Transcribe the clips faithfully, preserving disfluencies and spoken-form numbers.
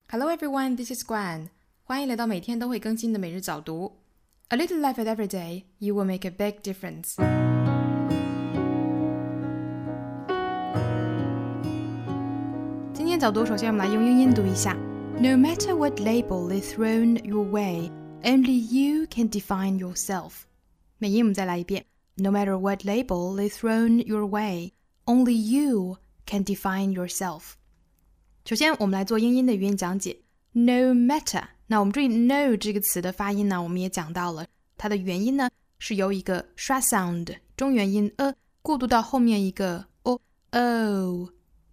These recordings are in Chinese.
Hello everyone, this is Guan. 欢迎来到每天都会更新的每日早读。A little effort every day, you will make a big difference. 今天早读，首先我们来用英音读一下。No matter what label is thrown your way, only you can define yourself. 美音我们再来一遍。No matter what label is thrown your way, only you can define yourself. 首先我们来做英音的语音讲解。 No matter， 那我们注意 no 这个词的发音呢，我们也讲到了它的元音呢是由一个 schwa sound 中元音 a 过渡到后面一个 o o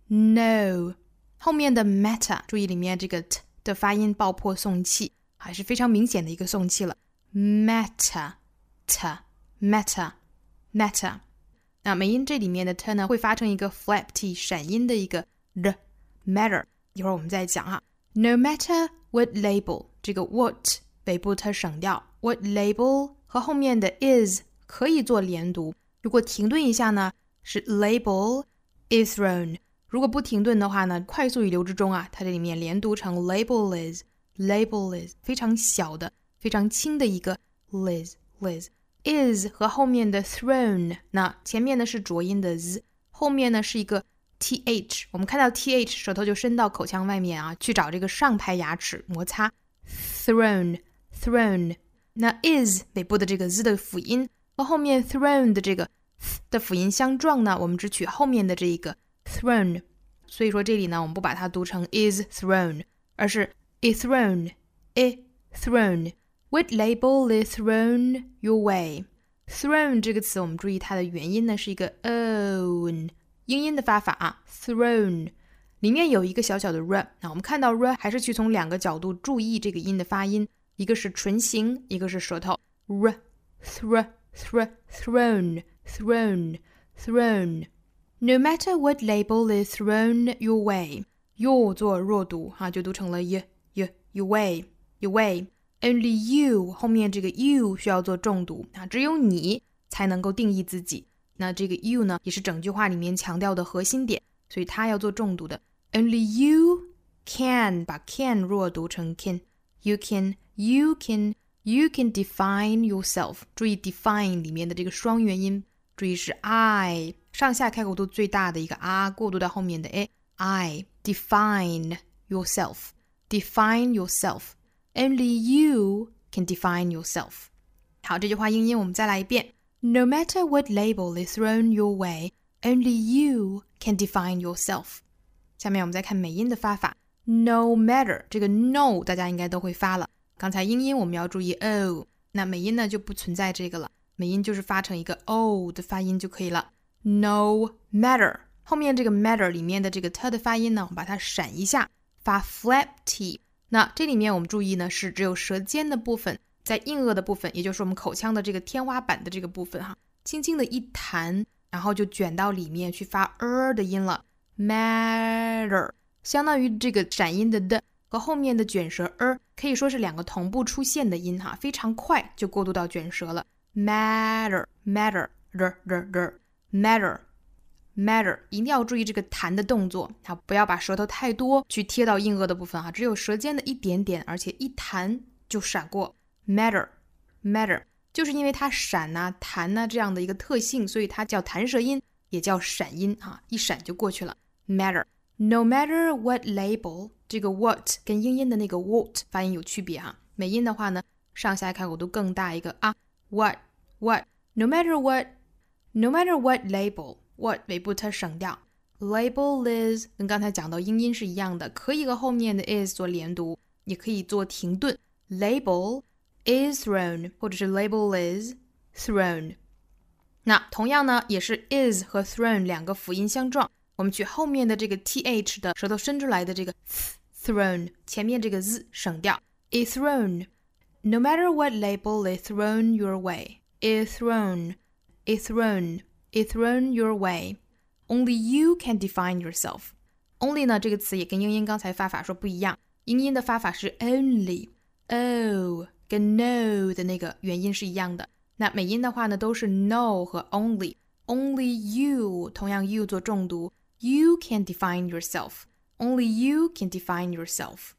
no， 后面的 matter 注意里面这个 t 的发音爆破送气，还是非常明显的一个送气了。 matter t matter matter， 那美音这里面的 t 呢会发成一个 flap t 闪音的一个 r matter， 一会儿我们再讲哈。 No matter what label， 这个 what 尾部它省掉， what label 和后面的 is 可以做连读，如果停顿一下呢是 label is thrown， 如果不停顿的话呢，快速语流之中啊，它这里面连读成 label is label is 非常小的非常轻的一个 liz liz is 和后面的 thrown， 那前面呢是浊音的 z， 后面呢是一个 th， 我们看到 th 舌头就伸到口腔外面啊，去找这个上排牙齿摩擦 thrown thrown， 那 is 尾部的这个 z 的辅音和后面 thrown 的这个 th 的辅音相撞呢，我们只取后面的这一个 thrown， 所以说这里呢我们不把它读成 is thrown， 而是 is thrown is thrown。 What label is thrown your way？ thrown 这个词我们注意它的元音呢是一个 own，英音的发法啊 thrown 里面有一个小小的 r， 那我们看到 r 还是去从两个角度注意这个音的发音，一个是唇形，一个是舌头 r thr thr thrown thrown thrown。 No matter what label is thrown your way， 又做弱读哈，就读成了 y y your way your way。 Only you 后面这个 you 需要做重读啊，只有你才能够定义自己，那这个 you 呢也是整句话里面强调的核心点，所以它要做重读的。 Only you can 把 can 弱读成 can， you can you can you can define yourself， 注意 define 里面的这个双元音，注意是 I 上下开口度最大的一个 r 过渡到后面的 a I define yourself define yourself Only you can define yourself。 好，这句话英音我们再来一遍。 No matter what label is thrown your way, only you can define yourself。 下面我们再看美音的发法。 No matter 这个 no 大家应该都会发了，刚才英音我们要注意 o， 那美音呢就不存在这个了，美音就是发成一个 o 的发音就可以了。 No matter 后面这个 matter 里面的这个 t 的发音呢，我们把它闪一下，发 flap t。那这里面我们注意呢是只有舌尖的部分在硬腭的部分，也就是我们口腔的这个天花板的这个部分哈，轻轻的一弹，然后就卷到里面去发 er 的音了。 matter 相当于这个闪音的的和后面的卷舌 er 可以说是两个同步出现的音哈，非常快就过渡到卷舌了。 matter matter r r r matter matter 一定要注意这个弹的动作啊，不要把舌头太多去贴到硬腭的部分啊，只有舌尖的一点点，而且一弹就闪过。 matter matter 就是因为它闪啊弹啊这样的一个特性，所以它叫弹舌音也叫闪音啊，一闪就过去了。 matter no matter what label， 这个 what 跟英音的那个 what 发音有区别啊，美音的话呢上下开口度更大一个啊 what what no matter what no matter what label what 尾部它省掉， label is 跟刚才讲到英音是一样的，可以和后面的 is 做连读，也可以做停顿， label is thrown 或者是 label is thrown。 那同样呢也是 is 和 thrown 两个辅音相撞，我们取后面的这个 th 的舌头伸出来的这个 thrown， 前面这个 z 省掉， is thrown no matter what label is thrown your way is thrown is thrown is thrown your way only you can define yourself。 only 呢这个词也跟英音刚才发法说不一样，英音的发法是 only o 跟 no 的那个元音是一样的，那美音的话呢都是 no 和 only only you 同样 you 做重读， you can define yourself only you can define yourself。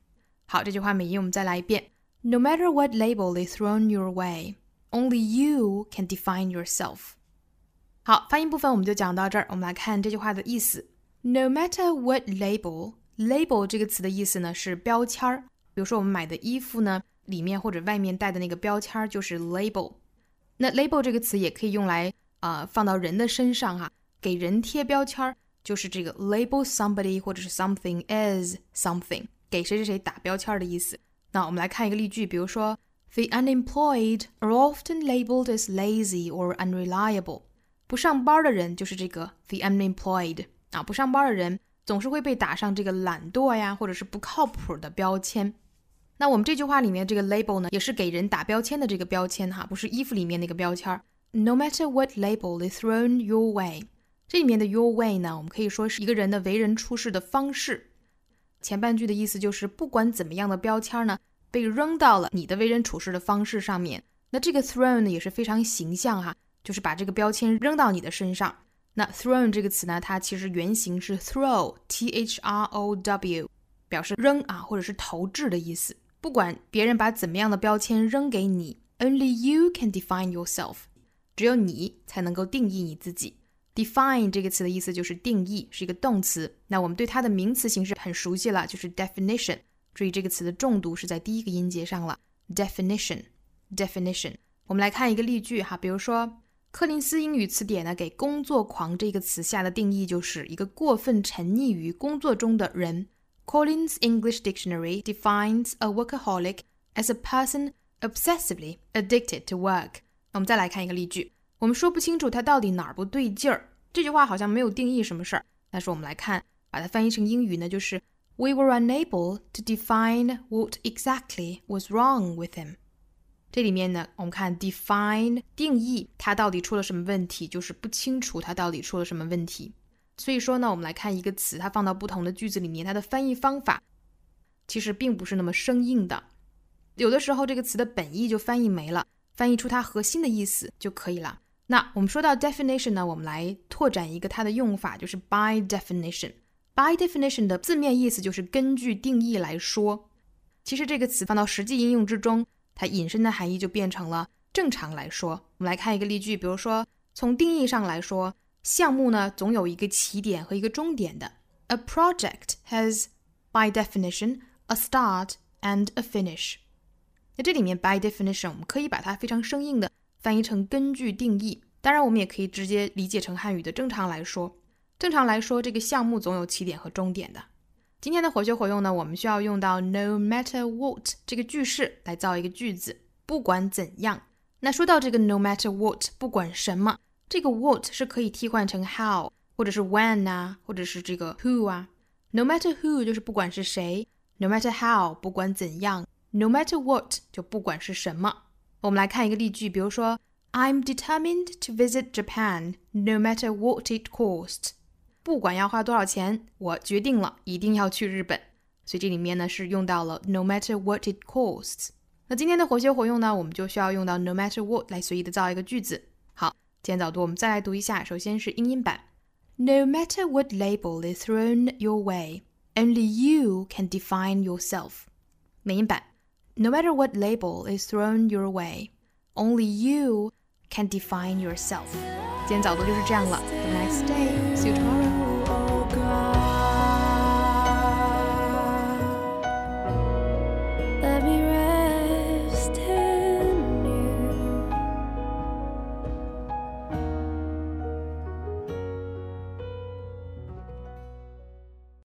好，这句话美音我们再来一遍。No matter what label they thrown your way, only you can define yourself. 好，发音部分我们就讲到这儿，我们来看这句话的意思。No matter what label, label 这个词的意思呢是标签儿。比如说我们买的衣服呢，里面或者外面带的那个标签就是 label。那 label 这个词也可以用来呃放到人的身上哈，给人贴标签就是这个 label somebody 或者是 something as something， 给谁谁谁打标签的意思。那我们来看一个例句，比如说 The unemployed are often labeled as lazy or unreliable。 不上班的人就是这个 the unemployed 啊，不上班的人总是会被打上这个懒惰呀或者是不靠谱的标签。那我们这句话里面这个 label 呢，也是给人打标签的这个标签哈，不是衣服里面那个标签。No matter what label they thrown your way， 这里面的 your way 呢，我们可以说是一个人的为人处事的方式。前半句的意思就是不管怎么样的标签呢，被扔到了你的为人处事的方式上面。那这个 thrown 呢也是非常形象哈，就是把这个标签扔到你的身上。那 thrown 这个词呢，它其实原型是 throw T H R O W， 表示扔啊或者是投掷的意思。不管别人把怎么样的标签扔给你， Only you can define yourself， 只有你才能够定义你自己。 Define 这个词的意思就是定义，是一个动词。那我们对它的名词形式很熟悉了，就是 definition。 注意这个词的重读是在第一个音节上了， definition definition。 我们来看一个例句哈，比如说柯林斯英语词典呢给工作狂这个词下的定义就是一个过分沉溺于工作中的人。Collins English Dictionary defines a workaholic as a person obsessively addicted to work。 我们再来看一个例句，我们说不清楚它到底哪儿不对劲儿，这句话好像没有定义什么事儿，但是我们来看把它翻译成英语呢，就是 We were unable to define what exactly was wrong with him。 这里面呢我们看 define 定义它到底出了什么问题，就是不清楚它到底出了什么问题。所以说呢，我们来看一个词，它放到不同的句子里面，它的翻译方法其实并不是那么生硬的。有的时候这个词的本意就翻译没了，翻译出它核心的意思就可以了。那我们说到 definition 呢，我们来拓展一个它的用法，就是 by definition。 by definition 的字面意思就是根据定义来说。其实这个词放到实际应用之中，它引申的含义就变成了正常来说。我们来看一个例句，比如说从定义上来说，项目呢总有一个起点和一个终点的。 A project has, by definition, a start and a finish。 那这里面 by definition 我们可以把它非常生硬的翻译成根据定义，当然我们也可以直接理解成汉语的正常来说。正常来说，这个项目总有起点和终点的。今天的活学活用呢，我们需要用到 no matter what 这个句式来造一个句子，不管怎样。那说到这个 no matter what 不管什么，这个 what 是可以替换成 how 或者是 when 啊，或者是这个 who 啊。 No matter who 就是不管是谁， No matter how 不管怎样， No matter what 就不管是什么。我们来看一个例句，比如说 I'm determined to visit Japan no matter what it costs。 不管要花多少钱，我决定了一定要去日本。所以这里面呢是用到了 no matter what it costs。 那今天的活学活用呢，我们就需要用到 no matter what 来随意的造一个句子。好，今天早读我们再来读一下，首先是英音版。 No matter what label is thrown your way, only you can define yourself。 美音版。 No matter what label is thrown your way, only you can define yourself。 今天早读就是这样了。 Have a nice day. See you tomorrow. Let me